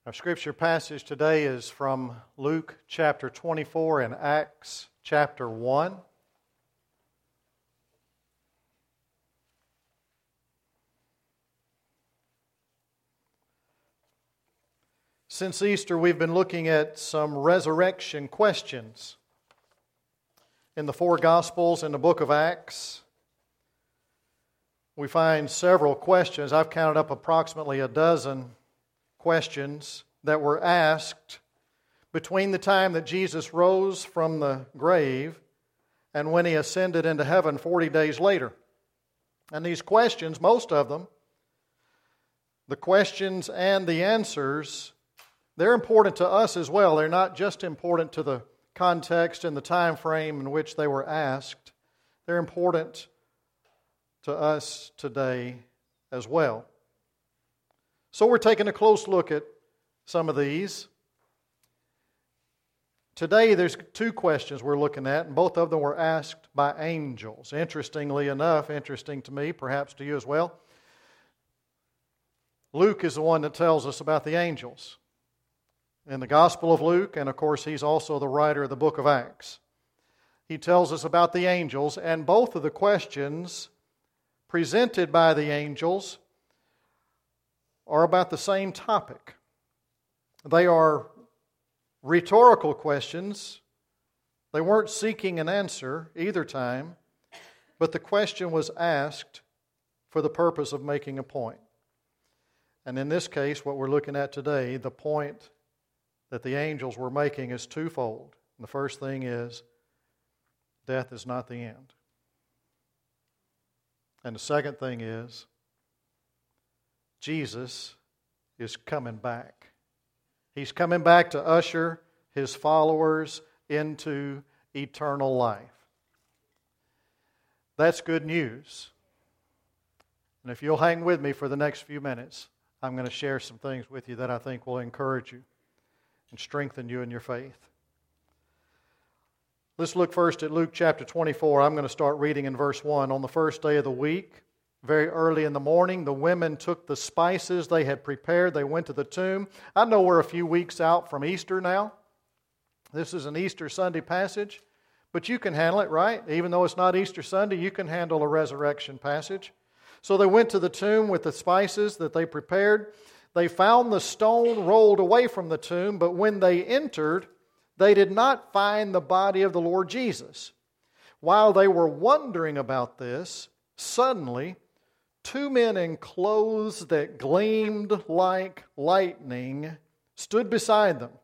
Our scripture passage today is from Luke chapter 24 and Acts chapter 1. Since Easter, we've been looking at some resurrection questions in the four Gospels and the book of Acts. We find several questions. I've counted up approximately a dozen questions that were asked between the time that Jesus rose from the grave and when He ascended into heaven 40 days later. And these questions, most of them, the questions and the answers, they're important to us as well. They're not just important to the context and the time frame in which they were asked. They're important to us today as well. So we're taking a close look at some of these. Today there's two questions we're looking at, and both of them were asked by angels. Interestingly enough, interesting to me, perhaps to you as well, Luke is the one that tells us about the angels in the Gospel of Luke, and of course he's also the writer of the book of Acts. He tells us about the angels, and both of the questions presented by the angels are about the same topic. They are rhetorical questions. They weren't seeking an answer either time, but the question was asked for the purpose of making a point. And in this case, what we're looking at today, the point that the angels were making is twofold. And the first thing is, death is not the end. And the second thing is, Jesus is coming back. He's coming back to usher His followers into eternal life. That's good news. And if you'll hang with me for the next few minutes, I'm going to share some things with you that I think will encourage you and strengthen you in your faith. Let's look first at Luke chapter 24. I'm going to start reading in verse 1. On the first day of the week, very early in the morning, the women took the spices they had prepared. They went to the tomb. I know we're a few weeks out from Easter now. This is an Easter Sunday passage, but you can handle it, right? Even though it's not Easter Sunday, you can handle a resurrection passage. So they went to the tomb with the spices that they prepared. They found the stone rolled away from the tomb, but when they entered, they did not find the body of the Lord Jesus. While they were wondering about this, suddenly, two men in clothes that gleamed like lightning stood beside them.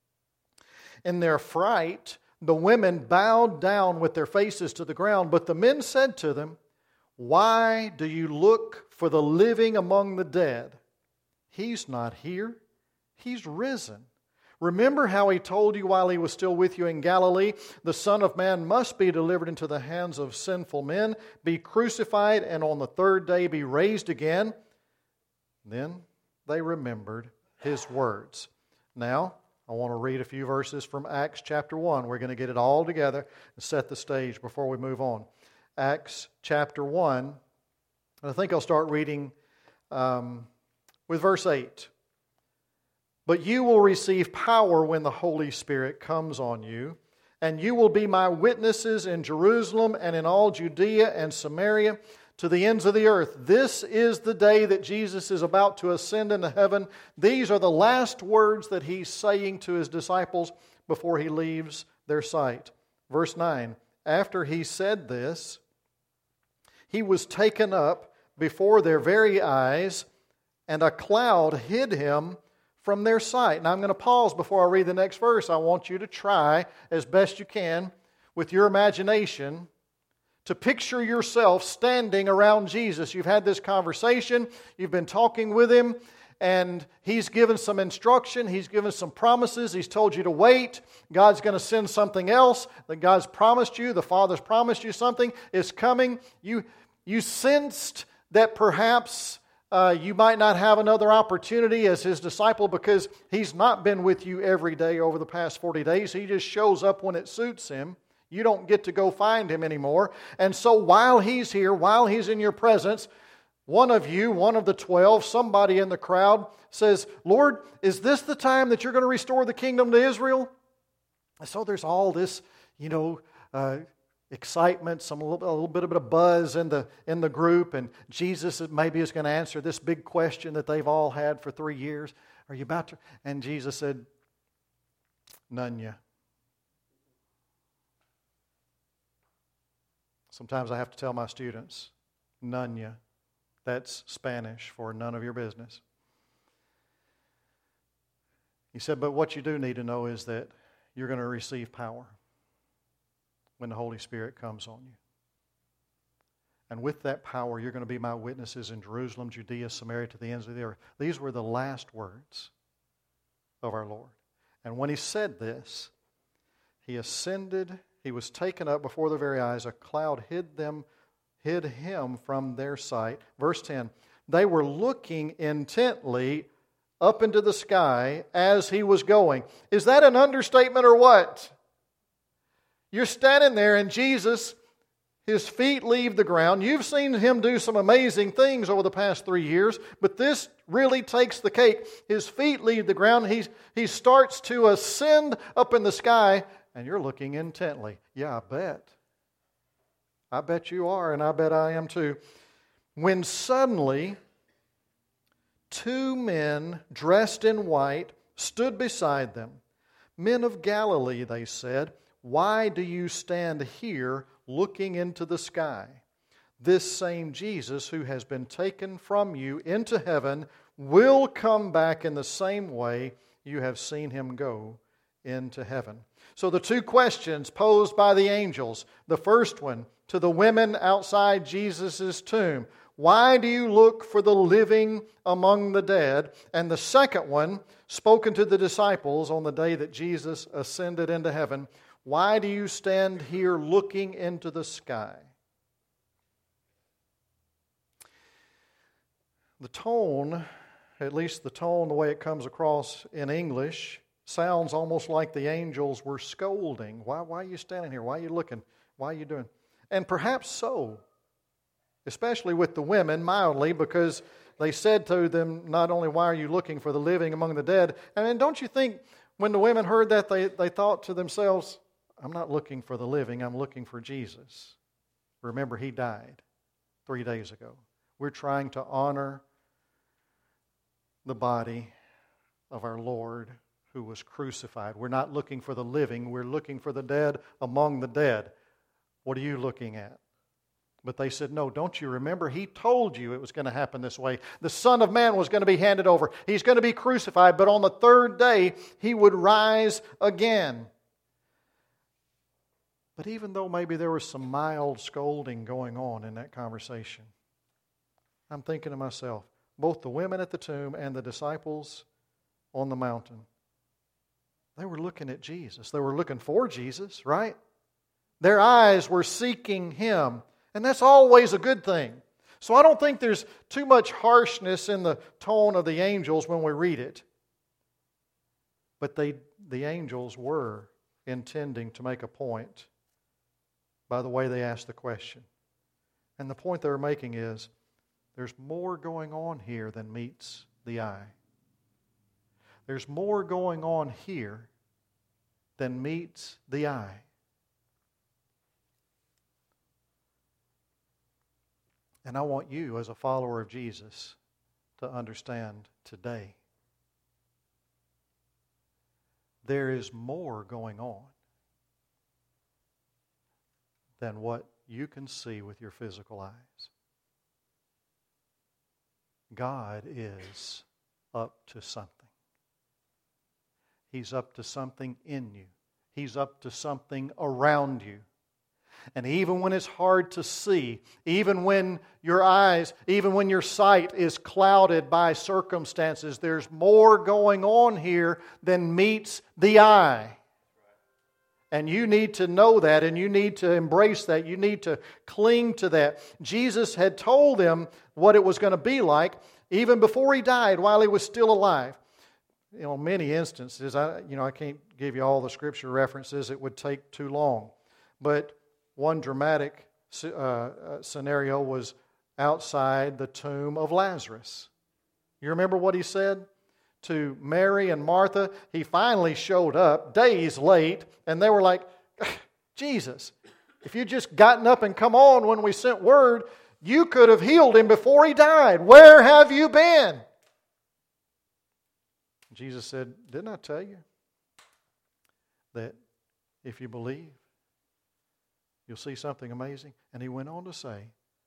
In their fright, the women bowed down with their faces to the ground, but the men said to them, "Why do you look for the living among the dead? He's not here. He's risen. Remember how He told you while He was still with you in Galilee, the Son of Man must be delivered into the hands of sinful men, be crucified, and on the third day be raised again." Then they remembered His words. Now, I want to read a few verses from Acts chapter 1. We're going to get it all together and set the stage before we move on. Acts chapter 1, and I think I'll start reading with verse 8. "But you will receive power when the Holy Spirit comes on you, and you will be my witnesses in Jerusalem and in all Judea and Samaria to the ends of the earth." This is the day that Jesus is about to ascend into heaven. These are the last words that He's saying to His disciples before He leaves their sight. Verse 9, "After He said this, He was taken up before their very eyes, and a cloud hid Him from their sight." Now I'm going to pause before I read the next verse. I want you to try as best you can with your imagination to picture yourself standing around Jesus. You've had this conversation, you've been talking with Him, and He's given some instruction, He's given some promises, He's told you to wait. God's going to send something else that God's promised you, the Father's promised you something is coming. You sensed that perhaps you might not have another opportunity as His disciple because He's not been with you every day over the past 40 days. He just shows up when it suits Him. You don't get to go find Him anymore. And so while He's here, while He's in your presence, one of you, one of the 12, somebody in the crowd says, Lord, is this the time that you're going to restore the kingdom to Israel? And so there's all this, excitement, a little bit of a buzz in the group, and Jesus maybe is going to answer this big question that they've all had for 3 years. Are you about to? And Jesus said, none yet. Sometimes I have to tell my students, none yet. That's Spanish for none of your business. He said, but what you do need to know is that you're going to receive power when the Holy Spirit comes on you. And with that power, you're going to be my witnesses in Jerusalem, Judea, Samaria, to the ends of the earth. These were the last words of our Lord. And when He said this, He ascended, He was taken up before their very eyes. A cloud hid Him from their sight. Verse 10, they were looking intently up into the sky as He was going. Is that an understatement or what? You're standing there and Jesus, His feet leave the ground. You've seen Him do some amazing things over the past 3 years, but this really takes the cake. His feet leave the ground. He starts to ascend up in the sky, and you're looking intently. Yeah, I bet. I bet you are, and I bet I am too. When suddenly 2 men dressed in white stood beside them. Men of Galilee, they said, why do you stand here looking into the sky? This same Jesus who has been taken from you into heaven will come back in the same way you have seen Him go into heaven. So the 2 questions posed by the angels. The first one to the women outside Jesus' tomb. Why do you look for the living among the dead? And the second one, spoken to the disciples on the day that Jesus ascended into heaven. Why do you stand here looking into the sky? The tone, at least the tone, the way it comes across in English, sounds almost like the angels were scolding. Why are you standing here? Why are you looking? Why are you doing? And perhaps so, especially with the women, mildly, because they said to them, not only why are you looking for the living among the dead, and don't you think when the women heard that, they thought to themselves, I'm not looking for the living, I'm looking for Jesus. Remember, He died 3 days ago. We're trying to honor the body of our Lord who was crucified. We're not looking for the living, we're looking for the dead among the dead. What are you looking at? But they said, no, don't you remember? He told you it was going to happen this way. The Son of Man was going to be handed over. He's going to be crucified, but on the 3rd day, He would rise again. But even though maybe there was some mild scolding going on in that conversation, I'm thinking to myself, both the women at the tomb and the disciples on the mountain, they were looking at Jesus. They were looking for Jesus, right? Their eyes were seeking Him. And that's always a good thing. So I don't think there's too much harshness in the tone of the angels when we read it. But the angels were intending to make a point by the way they asked the question. And the point they were making is, there's more going on here than meets the eye. There's more going on here than meets the eye. And I want you, as a follower of Jesus, to understand today. There is more going on than what you can see with your physical eyes. God is up to something. He's up to something in you. He's up to something around you. And even when it's hard to see, even when your eyes, even when your sight is clouded by circumstances, there's more going on here than meets the eye. And you need to know that, and you need to embrace that. You need to cling to that. Jesus had told them what it was going to be like even before He died, while He was still alive. You know, many instances, I can't give you all the scripture references. It would take too long. But one dramatic scenario was outside the tomb of Lazarus. You remember what he said to Mary and Martha? He finally showed up days late, and they were like, Jesus, if you'd just gotten up and come on when we sent word, you could have healed him before he died. Where have you been? Jesus said, didn't I tell you that if you believe, you'll see something amazing? And he went on to say,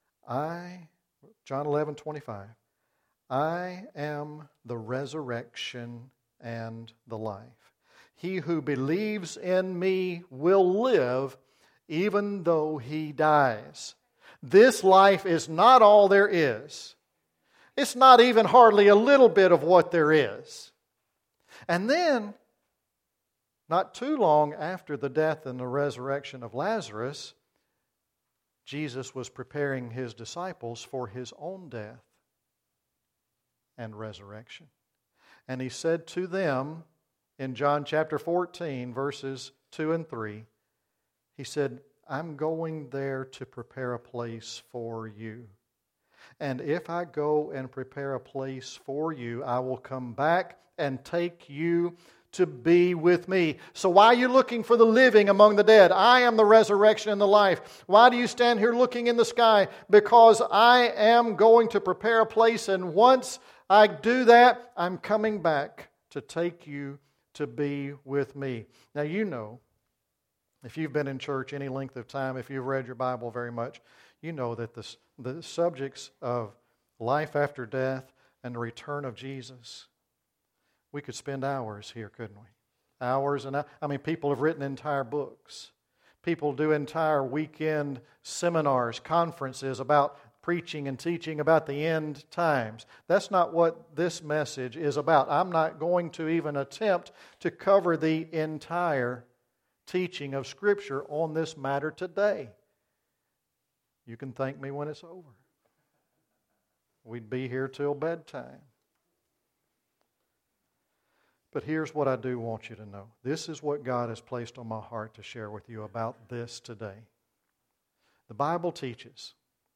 John 11:25, I am the resurrection and the life. He who believes in me will live even though he dies. This life is not all there is. It's not even hardly a little bit of what there is. And then, not too long after the death and the resurrection of Lazarus, Jesus was preparing His disciples for His own death and resurrection. And He said to them in John chapter 14, verses 2 and 3, He said, I'm going there to prepare a place for you. And if I go and prepare a place for you, I will come back and take you to be with me. So why are you looking for the living among the dead? I am the resurrection and the life. Why do you stand here looking in the sky? Because I am going to prepare a place, and once I do that, I'm coming back to take you to be with me. Now you know, if you've been in church any length of time, if you've read your Bible very much, you know that the subjects of life after death and the return of Jesus, we could spend hours here, couldn't we? Hours and hours. I mean, people have written entire books. People do entire weekend seminars, conferences about preaching and teaching about the end times. That's not what this message is about. I'm not going to even attempt to cover the entire teaching of Scripture on this matter today. You can thank me when it's over. We'd be here till bedtime. But here's what I do want you to know. This is what God has placed on my heart to share with you about this today. The Bible teaches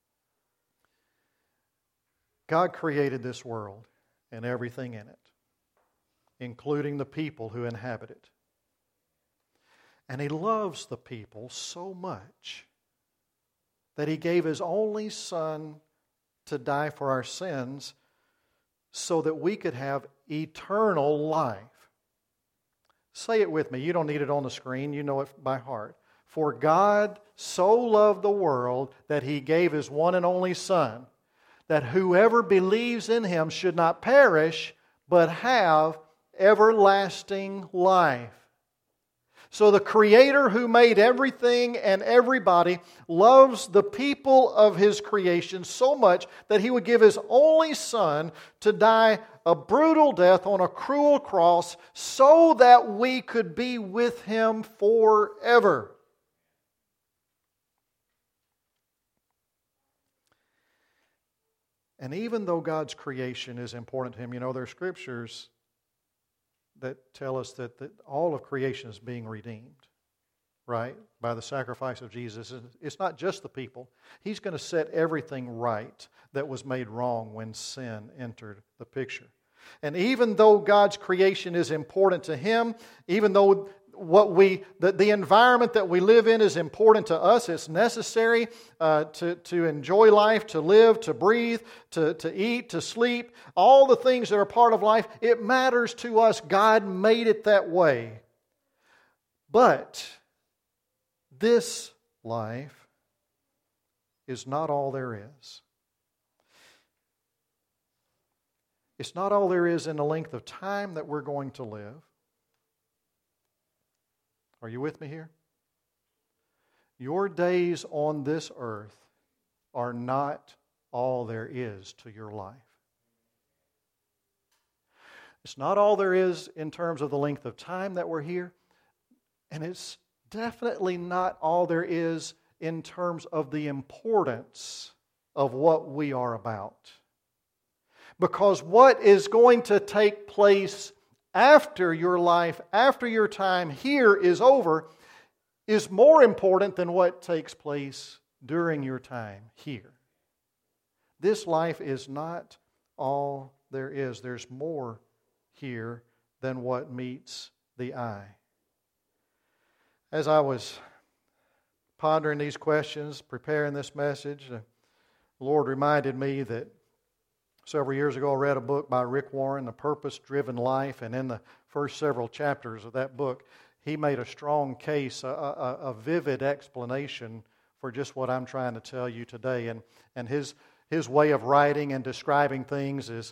God created this world and everything in it, including the people who inhabit it. And He loves the people so much that He gave His only Son to die for our sins so that we could have eternal life. Say it with me. You don't need it on the screen. You know it by heart. For God so loved the world that He gave His one and only Son, that whoever believes in Him should not perish, but have everlasting life. So the Creator who made everything and everybody loves the people of His creation so much that He would give His only Son to die a brutal death on a cruel cross so that we could be with Him forever. And even though God's creation is important to Him, you know, there are scriptures that tell us that all of creation is being redeemed, right? By the sacrifice of Jesus. It's not just the people. He's going to set everything right that was made wrong when sin entered the picture. And even though God's creation is important to Him, even though the environment that we live in is important to us, it's necessary to enjoy life, to live, to breathe, to eat, to sleep, all the things that are part of life, it matters to us. God made it that way. But this life is not all there is. It's not all there is in the length of time that we're going to live. Are you with me here? Your days on this earth are not all there is to your life. It's not all there is in terms of the length of time that we're here, and it's definitely not all there is in terms of the importance of what we are about. Because what is going to take place after your life, after your time here is over, is more important than what takes place during your time here. This life is not all there is. There's more here than what meets the eye. As I was pondering these questions, preparing this message, the Lord reminded me that several years ago I read a book by Rick Warren, The Purpose-Driven Life, and in the first several chapters of that book, he made a strong case, a vivid explanation for just what I'm trying to tell you today. And his way of writing and describing things is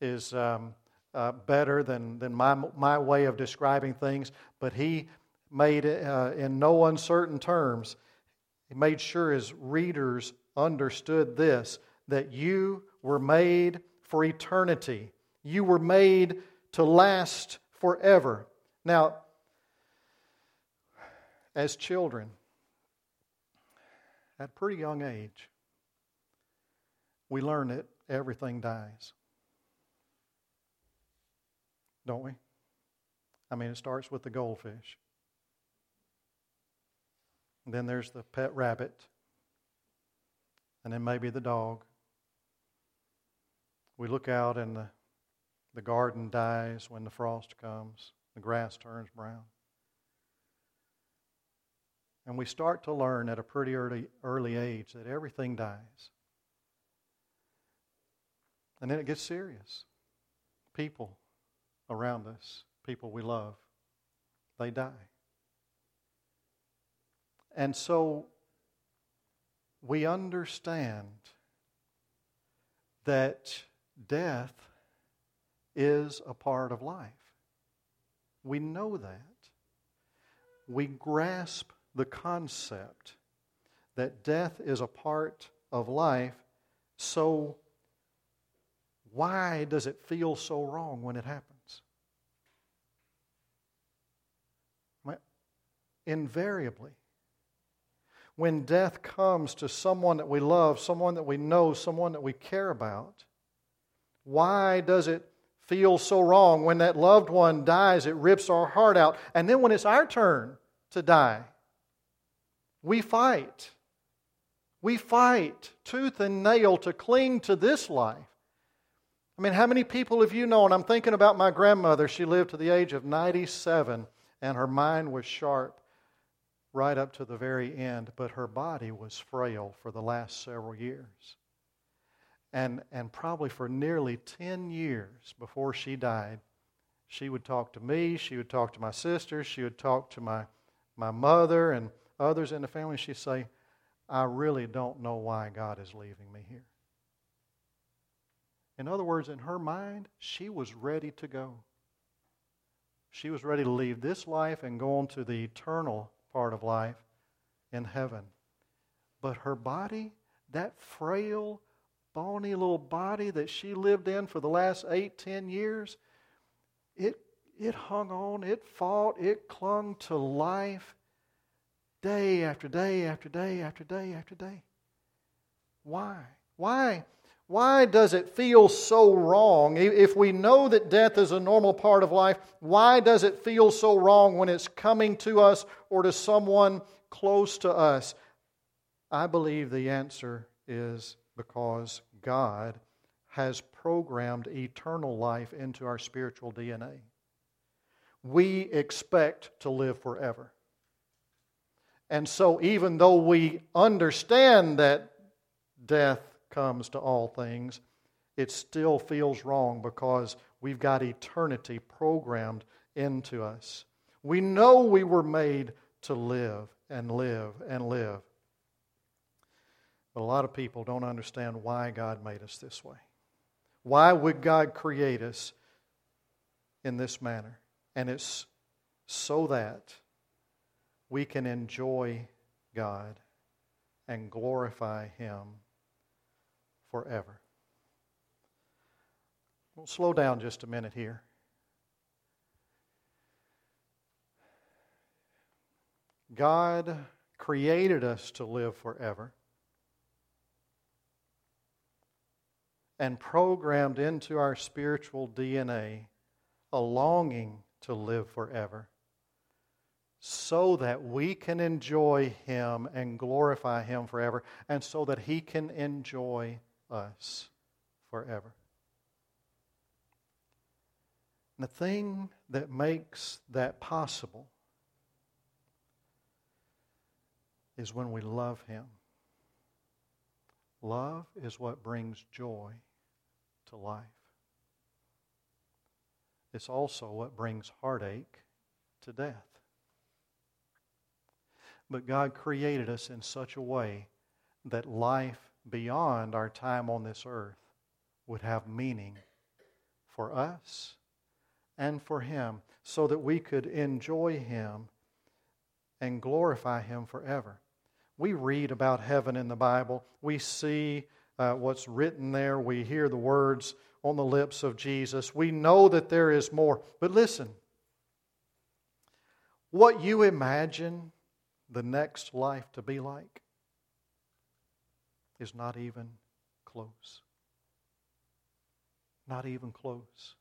better than my way of describing things, but he made it in no uncertain terms. He made sure his readers understood this, that you were made for eternity. You were made to last forever. Now, as children, at a pretty young age, we learn that everything dies. Don't we? I mean, it starts with the goldfish. And then there's the pet rabbit. And then maybe the dog. We look out and the garden dies when the frost comes. The grass turns brown. And we start to learn at a pretty early age that everything dies. And then it gets serious. People around us, people we love, they die. And so we understand that death is a part of life. We know that. We grasp the concept that death is a part of life, so why does it feel so wrong when it happens? Invariably, when death comes to someone that we love, someone that we know, someone that we care about, why does it feel so wrong? When that loved one dies, it rips our heart out. And then when it's our turn to die, we fight. We fight tooth and nail to cling to this life. I mean, how many people have you known? I'm thinking about my grandmother. She lived to the age of 97, and her mind was sharp right up to the very end, but her body was frail for the last several years. And probably for nearly 10 years before she died, she would talk to me, she would talk to my sisters, she would talk to my mother and others in the family. She'd say, I really don't know why God is leaving me here. In other words, in her mind, she was ready to go. She was ready to leave this life and go on to the eternal part of life in heaven. But her body, that frail, bony little body that she lived in for the last 8-10 years, it hung on, it fought, it clung to life day after day after day after day after day. Why? Why does it feel so wrong? If we know that death is a normal part of life, why does it feel so wrong when it's coming to us or to someone close to us? I believe the answer is because God has programmed eternal life into our spiritual DNA. We expect to live forever. And so even though we understand that death comes to all things, it still feels wrong because we've got eternity programmed into us. We know we were made to live and live and live. But a lot of people don't understand why God made us this way. Why would God create us in this manner? And it's so that we can enjoy God and glorify Him forever. We'll slow down just a minute here. God created us to live forever and programmed into our spiritual DNA a longing to live forever so that we can enjoy Him and glorify Him forever, and so that He can enjoy us forever. And the thing that makes that possible is when we love Him. Love is what brings joy to life. It's also what brings heartache to death. But God created us in such a way that life beyond our time on this earth would have meaning for us and for Him, so that we could enjoy Him and glorify Him forever. We read about heaven in the Bible. We see what's written there. We hear the words on the lips of Jesus. We know that there is more. But listen, what you imagine the next life to be like is not even close. Not even close.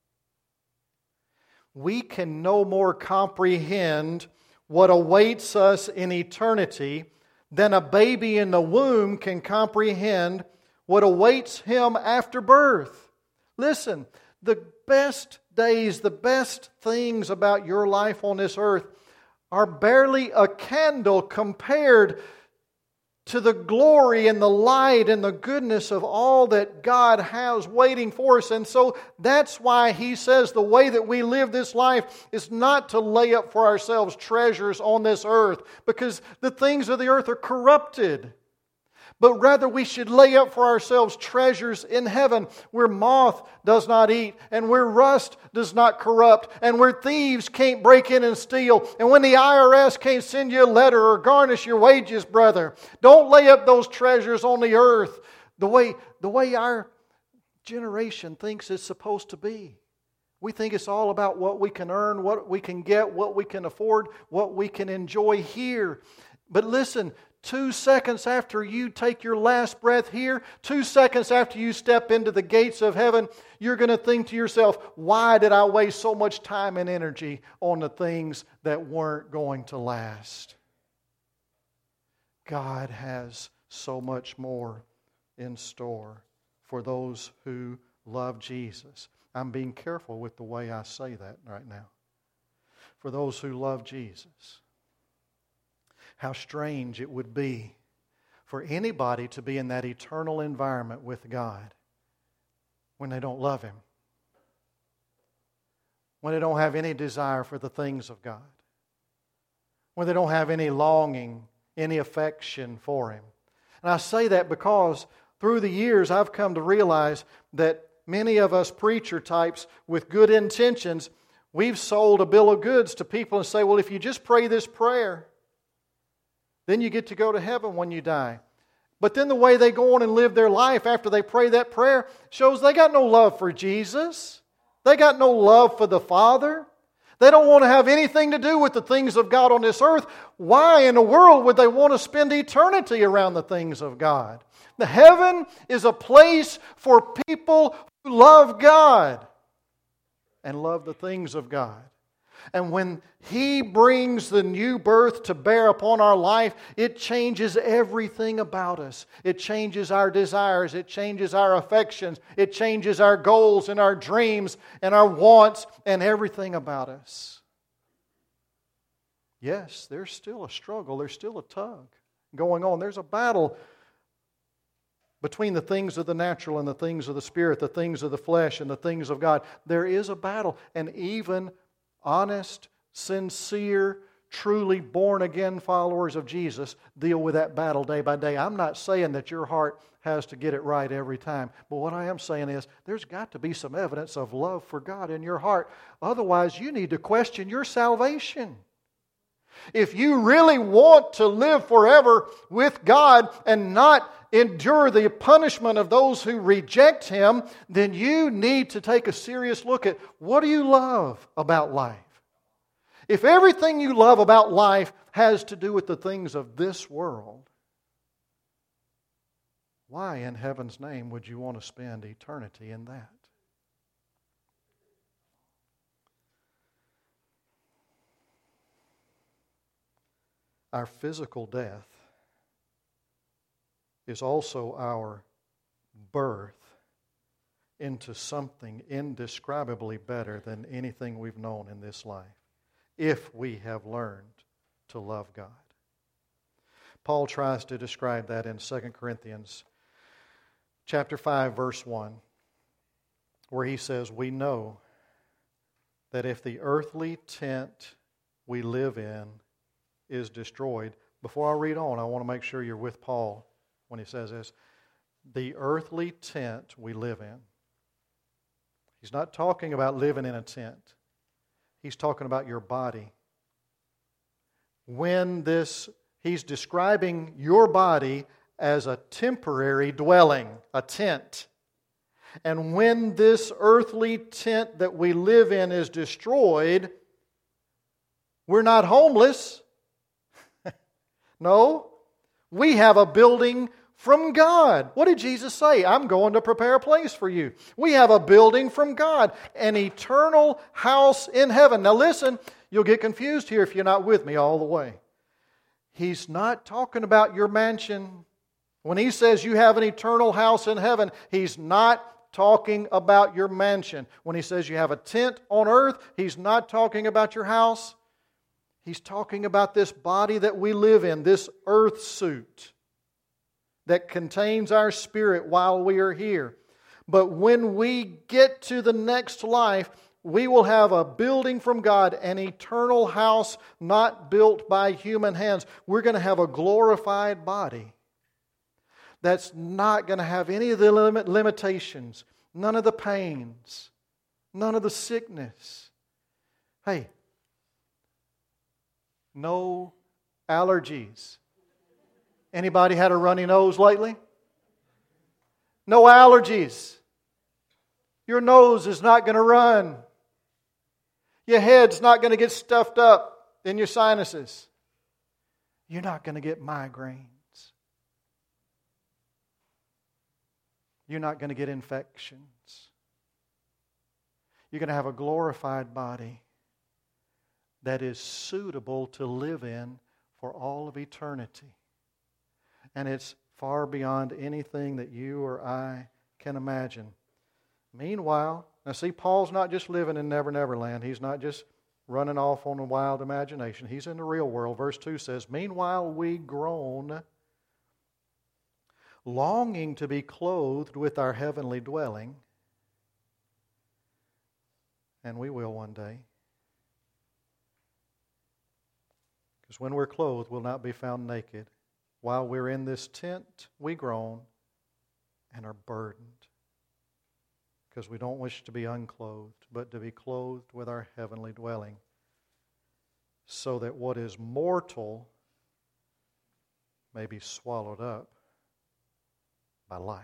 We can no more comprehend what awaits us in eternity than a baby in the womb can comprehend what awaits him after birth. Listen, the best days, the best things about your life on this earth are barely a candle compared to the glory and the light and the goodness of all that God has waiting for us. And so that's why He says the way that we live this life is not to lay up for ourselves treasures on this earth, because the things of the earth are corrupted. But rather we should lay up for ourselves treasures in heaven, where moth does not eat, and where rust does not corrupt, and where thieves can't break in and steal, and when the IRS can't send you a letter or garnish your wages, brother. Don't lay up those treasures on the earth the way our generation thinks it's supposed to be. We think it's all about what we can earn, what we can get, what we can afford, what we can enjoy here. But listen, 2 seconds after you take your last breath here, 2 seconds after you step into the gates of heaven, you're going to think to yourself, why did I waste so much time and energy on the things that weren't going to last? God has so much more in store for those who love Jesus. I'm being careful with the way I say that right now. For those who love Jesus. How strange it would be for anybody to be in that eternal environment with God when they don't love Him, when they don't have any desire for the things of God, when they don't have any longing, any affection for Him. And I say that because through the years I've come to realize that many of us preacher types with good intentions, we've sold a bill of goods to people and say, well, if you just pray this prayer, then you get to go to heaven when you die. But then the way they go on and live their life after they pray that prayer shows they got no love for Jesus. They got no love for the Father. They don't want to have anything to do with the things of God on this earth. Why in the world would they want to spend eternity around the things of God? The heaven is a place for people who love God and love the things of God. And when He brings the new birth to bear upon our life, it changes everything about us. It changes our desires. It changes our affections. It changes our goals and our dreams and our wants and everything about us. Yes, there's still a struggle. There's still a tug going on. There's a battle between the things of the natural and the things of the Spirit, the things of the flesh and the things of God. There is a battle. And even honest, sincere, truly born-again followers of Jesus deal with that battle day by day. I'm not saying that your heart has to get it right every time. But what I am saying is there's got to be some evidence of love for God in your heart. Otherwise, you need to question your salvation. If you really want to live forever with God and not endure the punishment of those who reject Him, then you need to take a serious look at what do you love about life? If everything you love about life has to do with the things of this world, why in heaven's name would you want to spend eternity in that? Our physical death is also our birth into something indescribably better than anything we've known in this life, if we have learned to love God. Paul tries to describe that in 2 Corinthians chapter 5, verse 1, where he says, we know that if the earthly tent we live in is destroyed. Before I read on, I want to make sure you're with Paul when he says this. The earthly tent we live in. He's not talking about living in a tent. He's talking about your body. He's describing your body as a temporary dwelling, a tent. And when this earthly tent that we live in is destroyed, we're not homeless. No, we have a building from God. What did Jesus say? I'm going to prepare a place for you. We have a building from God, an eternal house in heaven. Now listen, you'll get confused here if you're not with me all the way. He's not talking about your mansion. When he says you have an eternal house in heaven, he's not talking about your mansion. When he says you have a tent on earth, he's not talking about your house. He's talking about this body that we live in, this earth suit that contains our spirit while we are here. But when we get to the next life, we will have a building from God, an eternal house not built by human hands. We're going to have a glorified body that's not going to have any of the limitations, none of the pains, none of the sickness. Hey, no allergies. Anybody had a runny nose lately? No allergies. Your nose is not going to run. Your head's not going to get stuffed up in your sinuses. You're not going to get migraines. You're not going to get infections. You're going to have a glorified body that is suitable to live in for all of eternity. And it's far beyond anything that you or I can imagine. Meanwhile, now see, Paul's not just living in Never Never Land. He's not just running off on a wild imagination. He's in the real world. Verse 2 says, meanwhile we groan, longing to be clothed with our heavenly dwelling. And we will one day. Because when we're clothed, we'll not be found naked. While we're in this tent, we groan and are burdened. Because we don't wish to be unclothed, but to be clothed with our heavenly dwelling. So that what is mortal may be swallowed up by life.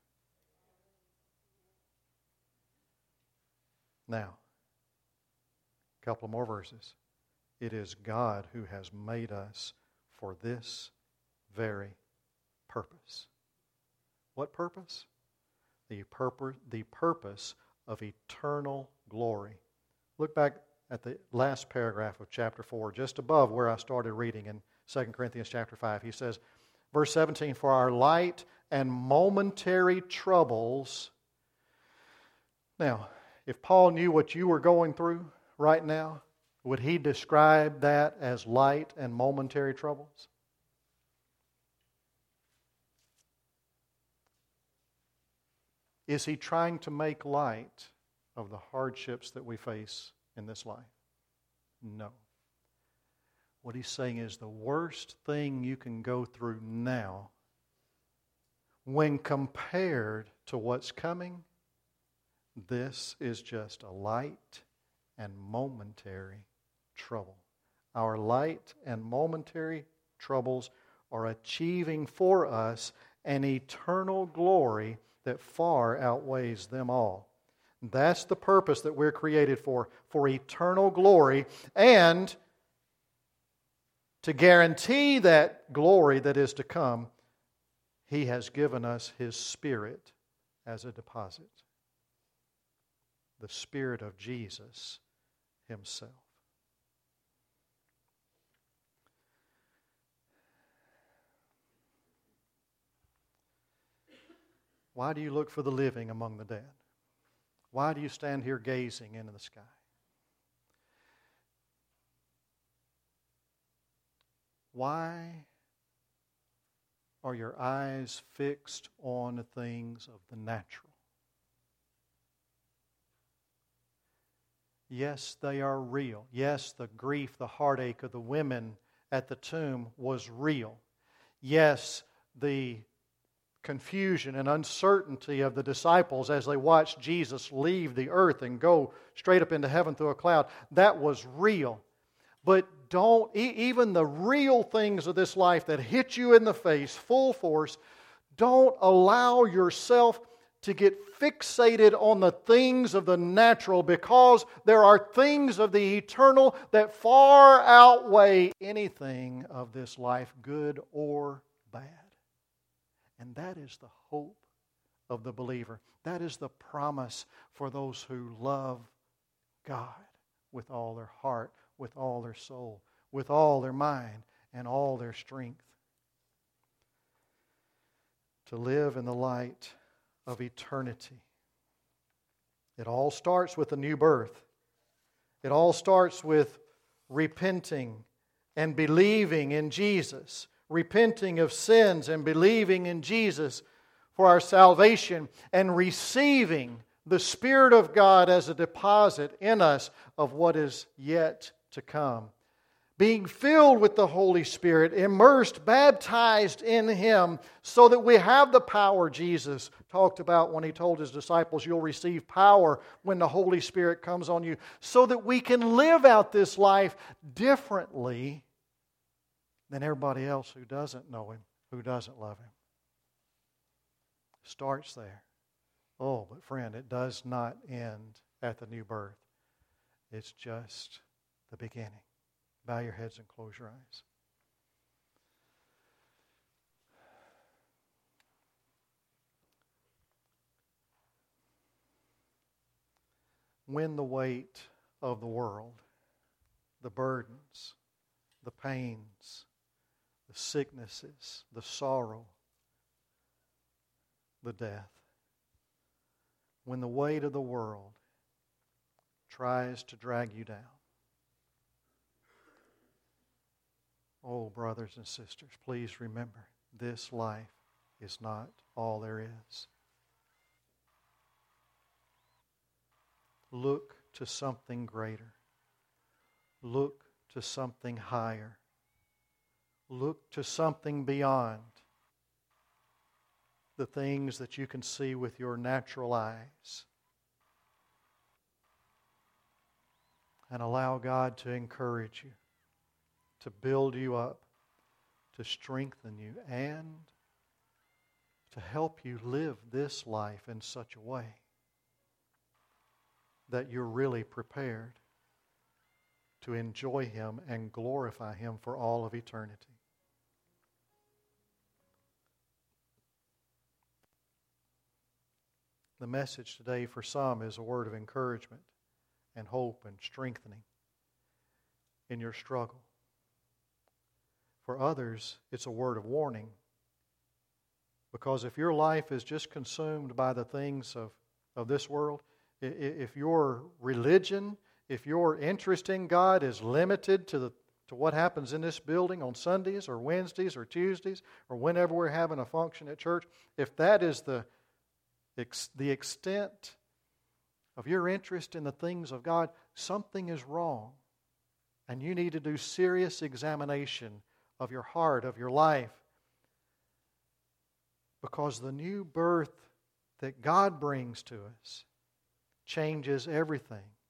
Now, a couple more verses. It is God who has made us for this very purpose. What purpose? The purpose of eternal glory. Look back at the last paragraph of chapter 4, just above where I started reading in 2 Corinthians chapter 5. He says, verse 17, for our light and momentary troubles. Now, if Paul knew what you were going through right now, would he describe that as light and momentary troubles? Is he trying to make light of the hardships that we face in this life? No. What he's saying is the worst thing you can go through now, when compared to what's coming, this is just a light and momentary trouble. Our light and momentary troubles are achieving for us an eternal glory that far outweighs them all. That's the purpose that we're created for eternal glory, and to guarantee that glory that is to come, He has given us His Spirit as a deposit. The Spirit of Jesus Himself. Why do you look for the living among the dead? Why do you stand here gazing into the sky? Why are your eyes fixed on the things of the natural? Yes, they are real. Yes, the grief, the heartache of the women at the tomb was real. Yes, the confusion and uncertainty of the disciples as they watched Jesus leave the earth and go straight up into heaven through a cloud, that was real. But even the real things of this life that hit you in the face full force, don't allow yourself to get fixated on the things of the natural, because there are things of the eternal that far outweigh anything of this life, good or bad. And that is the hope of the believer. That is the promise for those who love God with all their heart, with all their soul, with all their mind, and all their strength. To live in the light of eternity. It all starts with a new birth. It all starts with repenting and believing in Jesus. Repenting of sins and believing in Jesus for our salvation, and receiving the Spirit of God as a deposit in us of what is yet to come. Being filled with the Holy Spirit, immersed, baptized in Him, so that we have the power Jesus talked about when He told His disciples, you'll receive power when the Holy Spirit comes on you, so that we can live out this life differently than everybody else who doesn't know Him, who doesn't love Him. Starts there. Oh, but friend, it does not end at the new birth. It's just the beginning. Bow your heads and close your eyes. When the weight of the world, the burdens, the pains, the sicknesses, the sorrow, the death, when the weight of the world tries to drag you down, oh, brothers and sisters, please remember, this life is not all there is. Look to something greater. Look to something higher. Look to something beyond the things that you can see with your natural eyes. And allow God to encourage you, to build you up, to strengthen you, and to help you live this life in such a way that you're really prepared to enjoy Him and glorify Him for all of eternity. The message today for some is a word of encouragement and hope and strengthening in your struggle. For others, it's a word of warning. Because if your life is just consumed by the things of this world, if your religion, if your interest in God is limited to what happens in this building on Sundays or Wednesdays or Tuesdays or whenever we're having a function at church, if that is the extent of your interest in the things of God, something is wrong. And you need to do serious examination of your heart, of your life. Because the new birth that God brings to us changes everything.